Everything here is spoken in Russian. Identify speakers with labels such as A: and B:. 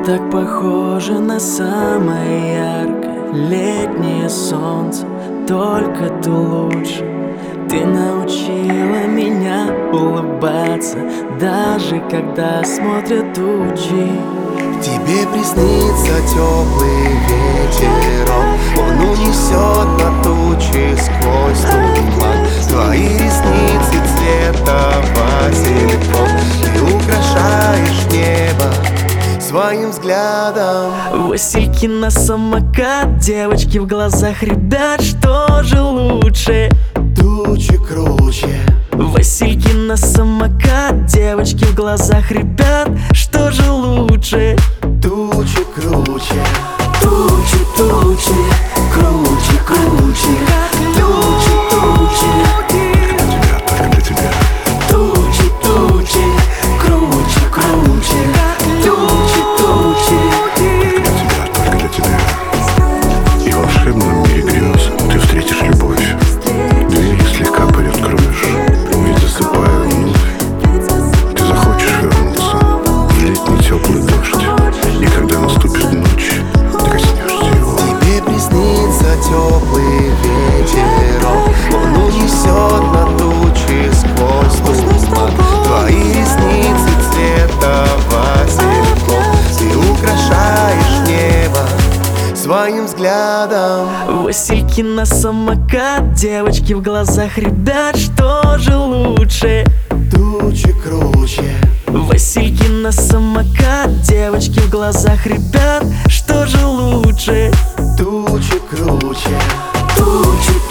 A: так похоже на самое яркое летнее солнце, только ты лучше. Ты научила меня улыбаться, даже когда смотрят тучи.
B: Тебе приснится теплый ветерок, он унесет на тучи сквозь туман. Твои ресницы цвета васильков, ты украшаешь небо своим взглядом.
A: Васильки на самокат, девочки в глазах ребят, что же лучше?
B: Тучи круче.
A: Васильки на самокат, девочки в глазах ребят, что же лучше?
B: Тучи круче.
A: Тучи, тучи, круче, круче. Тучи, тучи,
C: Только для тебя.
A: тучи, тучи, круче, круче. Тучи, тучи.
C: Только для тебя. И в волшебном мире грез ты встретишь любовь. Дверь слегка приоткроешь, ведь засыпая вновь, ты захочешь вернуться в летний теплый дождь. И когда наступит ночь, ты коснешься его.
B: Тебе приснится теплый ветерок, он унесет на тучи сквозь туман. Твои ресницы цвета васильков, ты украшаешь небо своим взглядом.
A: Васильки на самокат, девочки в глазах ребят, что же лучше?
B: Тучи круче.
A: Васильки на самокат, девочки в глазах ребят, что же лучше?
B: Тучи круче.
A: Тучи,